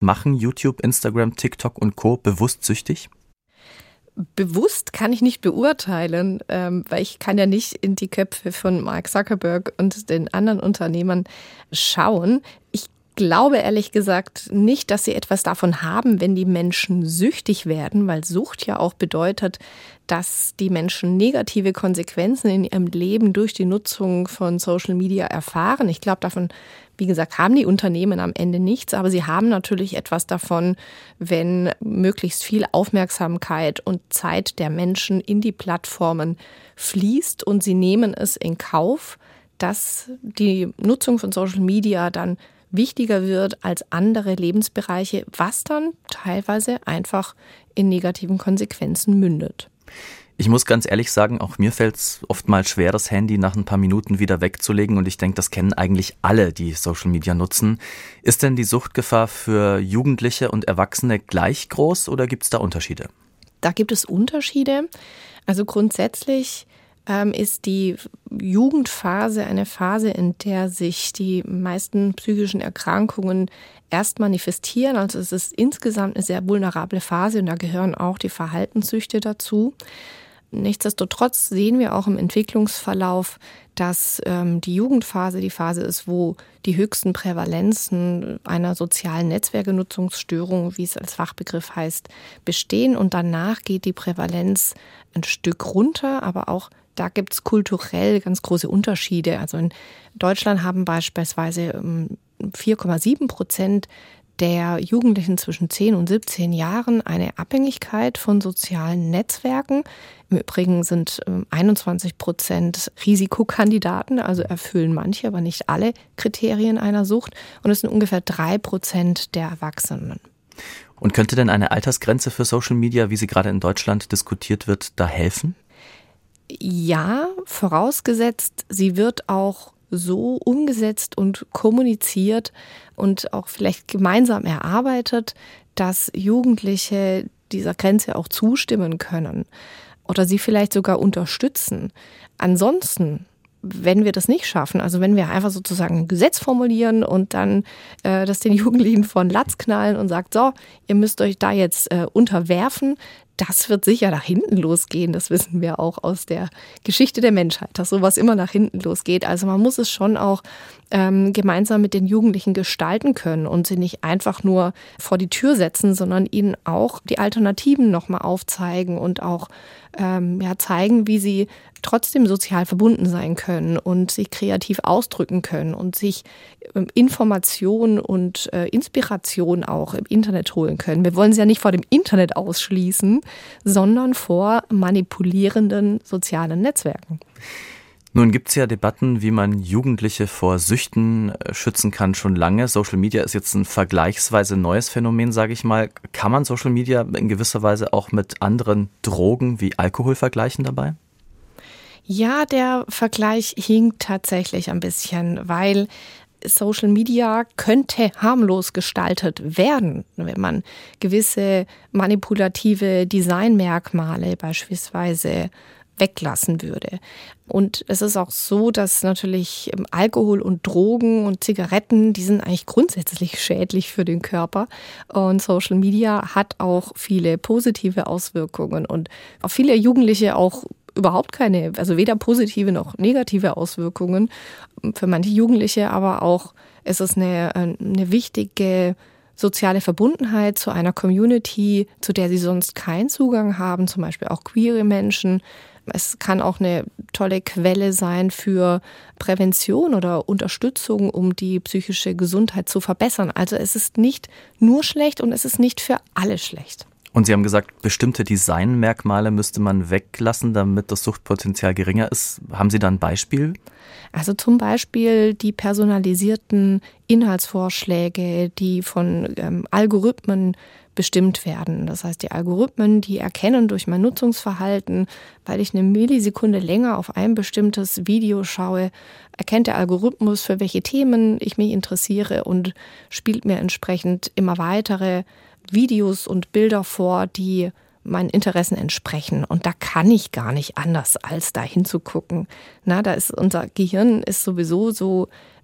Machen YouTube, Instagram, TikTok und Co. bewusst süchtig? Bewusst kann ich nicht beurteilen, weil ich kann ja nicht in die Köpfe von Mark Zuckerberg und den anderen Unternehmern schauen. Ich glaube ehrlich gesagt nicht, dass sie etwas davon haben, wenn die Menschen süchtig werden, weil Sucht ja auch bedeutet, dass die Menschen negative Konsequenzen in ihrem Leben durch die Nutzung von Social Media erfahren. Ich glaube, davon, wie gesagt, haben die Unternehmen am Ende nichts, aber sie haben natürlich etwas davon, wenn möglichst viel Aufmerksamkeit und Zeit der Menschen in die Plattformen fließt und sie nehmen es in Kauf, dass die Nutzung von Social Media dann wichtiger wird als andere Lebensbereiche, was dann teilweise einfach in negativen Konsequenzen mündet. Ich muss ganz ehrlich sagen, auch mir fällt es oftmals schwer, das Handy nach ein paar Minuten wieder wegzulegen. Und ich denke, das kennen eigentlich alle, die Social Media nutzen. Ist denn die Suchtgefahr für Jugendliche und Erwachsene gleich groß oder gibt es da Unterschiede? Da gibt es Unterschiede. Also grundsätzlich ist die Jugendphase eine Phase, in der sich die meisten psychischen Erkrankungen erst manifestieren. Also es ist insgesamt eine sehr vulnerable Phase und da gehören auch die Verhaltenssüchte dazu. Nichtsdestotrotz sehen wir auch im Entwicklungsverlauf, dass die Jugendphase die Phase ist, wo die höchsten Prävalenzen einer sozialen Netzwerkenutzungsstörung, wie es als Fachbegriff heißt, bestehen. Und danach geht die Prävalenz ein Stück runter, aber auch da gibt es kulturell ganz große Unterschiede. Also in Deutschland haben beispielsweise 4,7% der Jugendlichen zwischen 10 und 17 Jahren eine Abhängigkeit von sozialen Netzwerken. Im Übrigen sind 21% Risikokandidaten, also erfüllen manche, aber nicht alle Kriterien einer Sucht. Und es sind ungefähr 3% der Erwachsenen. Und könnte denn eine Altersgrenze für Social Media, wie sie gerade in Deutschland diskutiert wird, da helfen? Ja, vorausgesetzt, sie wird auch so umgesetzt und kommuniziert und auch vielleicht gemeinsam erarbeitet, dass Jugendliche dieser Grenze auch zustimmen können oder sie vielleicht sogar unterstützen. Ansonsten, wenn wir das nicht schaffen, also wenn wir einfach sozusagen ein Gesetz formulieren und dann das den Jugendlichen vor den Latz knallen und sagt, so, ihr müsst euch da jetzt unterwerfen, das wird sicher nach hinten losgehen. Das wissen wir auch aus der Geschichte der Menschheit, dass sowas immer nach hinten losgeht. Also man muss es schon auch gemeinsam mit den Jugendlichen gestalten können und sie nicht einfach nur vor die Tür setzen, sondern ihnen auch die Alternativen nochmal aufzeigen und auch zeigen, wie sie trotzdem sozial verbunden sein können und sich kreativ ausdrücken können und sich Information und Inspiration auch im Internet holen können. Wir wollen sie ja nicht vor dem Internet ausschließen, sondern vor manipulierenden sozialen Netzwerken. Nun gibt es ja Debatten, wie man Jugendliche vor Süchten schützen kann, schon lange. Social Media ist jetzt ein vergleichsweise neues Phänomen, sage ich mal. Kann man Social Media in gewisser Weise auch mit anderen Drogen wie Alkohol vergleichen dabei? Ja, der Vergleich hinkt tatsächlich ein bisschen, weil Social Media könnte harmlos gestaltet werden, wenn man gewisse manipulative Designmerkmale beispielsweise weglassen würde. Und es ist auch so, dass natürlich Alkohol und Drogen und Zigaretten, die sind eigentlich grundsätzlich schädlich für den Körper. Und Social Media hat auch viele positive Auswirkungen und auf viele Jugendliche auch überhaupt keine, also weder positive noch negative Auswirkungen. Für manche Jugendliche aber auch, es ist eine wichtige soziale Verbundenheit zu einer Community, zu der sie sonst keinen Zugang haben, zum Beispiel auch queere Menschen. Es kann auch eine tolle Quelle sein für Prävention oder Unterstützung, um die psychische Gesundheit zu verbessern. Also es ist nicht nur schlecht und es ist nicht für alle schlecht. Und Sie haben gesagt, bestimmte Designmerkmale müsste man weglassen, damit das Suchtpotenzial geringer ist. Haben Sie da ein Beispiel? Also zum Beispiel die personalisierten Inhaltsvorschläge, die von Algorithmen bestimmt werden. Das heißt, die Algorithmen, die erkennen durch mein Nutzungsverhalten, weil ich eine Millisekunde länger auf ein bestimmtes Video schaue, erkennt der Algorithmus, für welche Themen ich mich interessiere und spielt mir entsprechend immer weitere Videos und Bilder vor, die meinen Interessen entsprechen. Und da kann ich gar nicht anders, als da hinzugucken. Da ist unser Gehirn ist sowieso so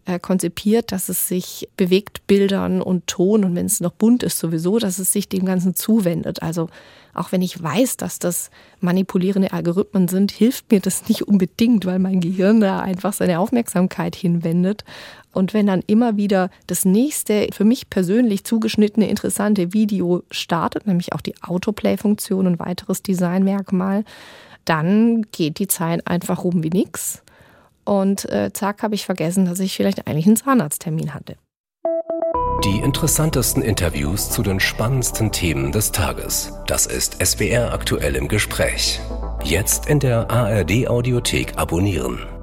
konzipiert, dass es sich bewegt Bildern und Ton und wenn es noch bunt ist sowieso, dass es sich dem Ganzen zuwendet. Also auch wenn ich weiß, dass das manipulierende Algorithmen sind, hilft mir das nicht unbedingt, weil mein Gehirn da einfach seine Aufmerksamkeit hinwendet. Und wenn dann immer wieder das nächste, für mich persönlich zugeschnittene, interessante Video startet, nämlich auch die Autoplay-Funktion und weiteres Designmerkmal, dann geht die Zeit einfach rum wie nix. Und zack, habe ich vergessen, dass ich vielleicht eigentlich einen Zahnarzttermin hatte. Die interessantesten Interviews zu den spannendsten Themen des Tages. Das ist SWR aktuell im Gespräch. Jetzt in der ARD-Audiothek abonnieren.